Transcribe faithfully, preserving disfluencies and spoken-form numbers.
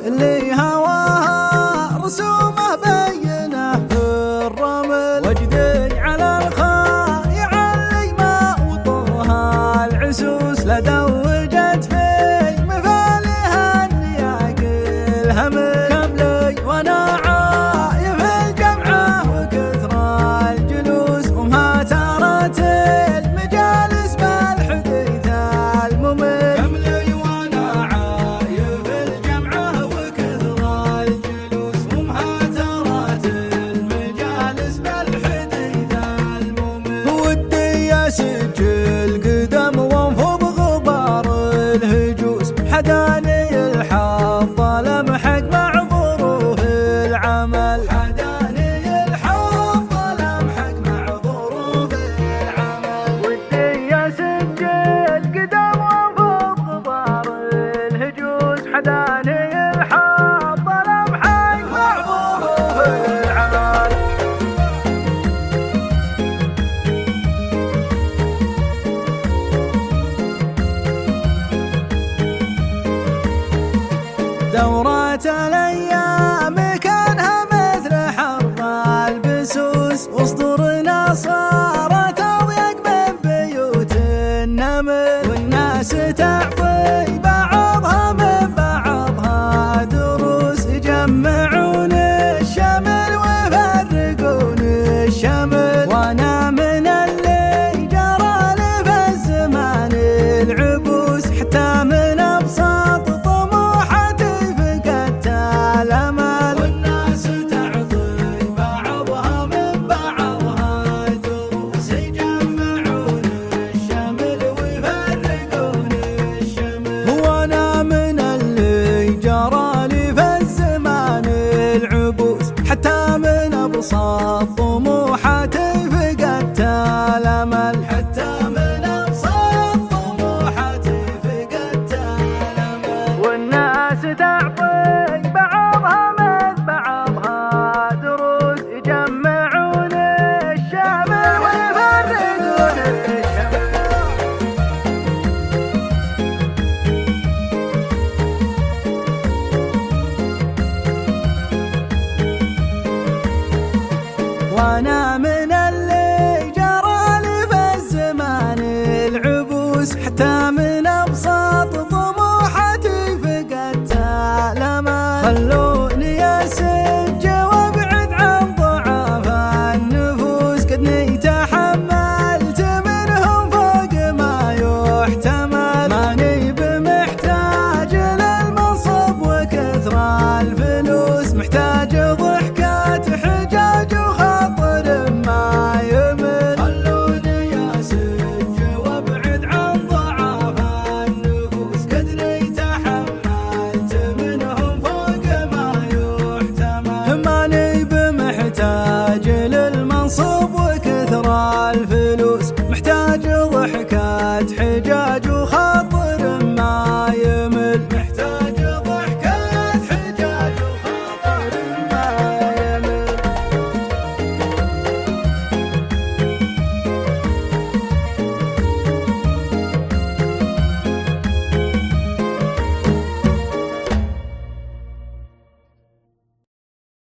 اللي هواها رسومه بينه في الرمل، وجدي على الخاء يعلي ما وطوها العسوس، لدى وجد في مثالها النياق الهمل، كملي وانا عايف الجمعه وكثر الجلوس، وما ترت المجالس بالحديث الممل، كملي وانا عايف الجمعه وكثر الجلوس، وما ترت المجالس بالحديث الممل، ودي اسجل قدم وانفض غبار الهجوس، حداني الحظ لمحق مع ظروف العمل، حداني الحظ لمحق مع ظروف العمل، ودي اسجل قدم وانفض غبار الهجوس، حداني الحظ لمحق مع ظروف العمل. دورات الأيام كانها مثل حرب البسوس، وصدورنا صارت أضيق من بيوت النمل، والناس تعطي بعضها من بعضها دروس، يجمعون الشمل ويفرقون الشمل، وأنا من اللي جرى لي في الزمان العبوس، حتى من أبسط طموحاتي فقدت الأمل، والناس تعطي بعضها من بعضها دروس، يجمعون الشمل ويفرقون الشمل، وأنا من اللي جرى لي في الزمان العبوس، حتى من أبسط طموحاتي فقدت الأمل، حتى من أبسط طموحاتي فقدت الأمل، والناس تعطي بعضها من بعضها دروس، يجمعون الشمل ويفرقون الشمل. وأنا